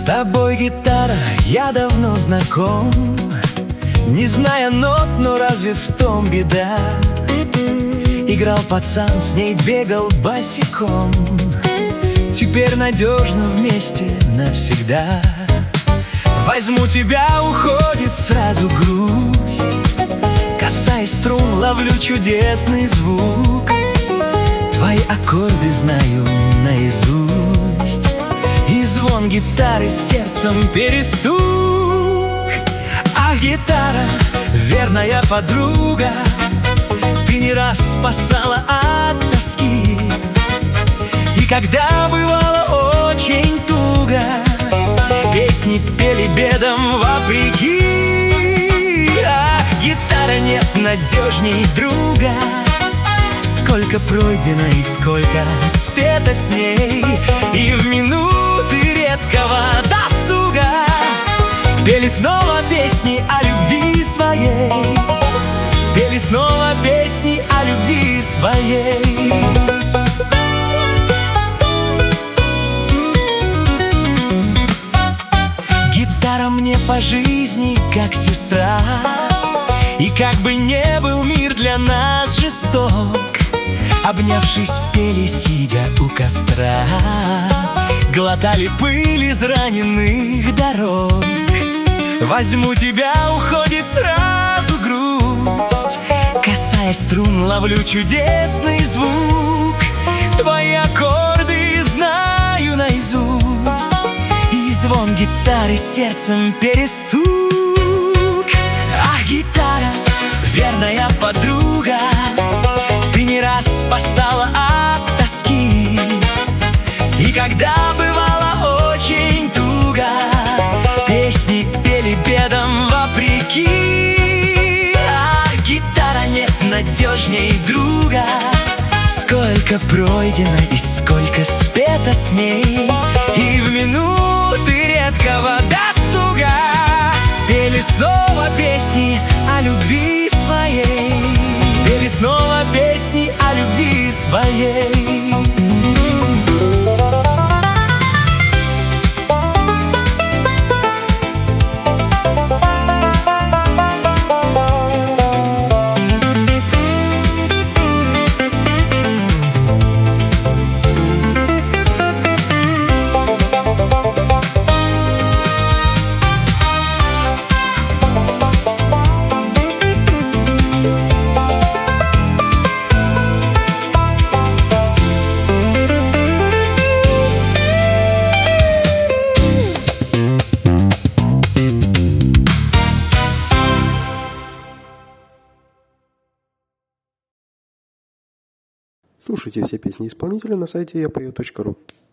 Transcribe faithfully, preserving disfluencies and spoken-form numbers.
тобой, гитара, я давно знаком, не зная нот, но разве в том беда? Играл пацан, с ней бегал босиком, теперь надежно вместе навсегда. Возьму тебя, уходит сразу грусть, касаясь струн, ловлю чудесный звук. Твои аккорды знаю наизусть, и звон гитары сердцем перестук. Ах, гитара, верная подруга, ты не раз спасала от тоски. И когда бывало очень туго, песни пели бедам вопреки. Ах, гитара, нет надежней друга, сколько пройдено и сколько спето с ней. И в минуты редкого досуга пели снова песни о любви своей, пели снова песни о любви своей. Гитара мне по жизни как сестра, и как бы не был мир для нас жесток, обнявшись, пели, сидя у костра, глотали пыль из раненых дорог. Возьму тебя, уходит сразу грусть, касаясь струн, ловлю чудесный звук. Твои аккорды знаю наизусть, и звон гитары сердцем перестук. Ах, гитара, верная подруга, ты не раз спасала от тоски. И когда бывало очень туго, песни пели бедам вопреки. Ах, гитара, нет надежней друга, сколько пройдено и сколько спето с ней. И в минуты редкого досуга пели снова песни о любви своей, пели снова песни о любви своей. Слушайте все песни исполнителя на сайте я пою точка ру.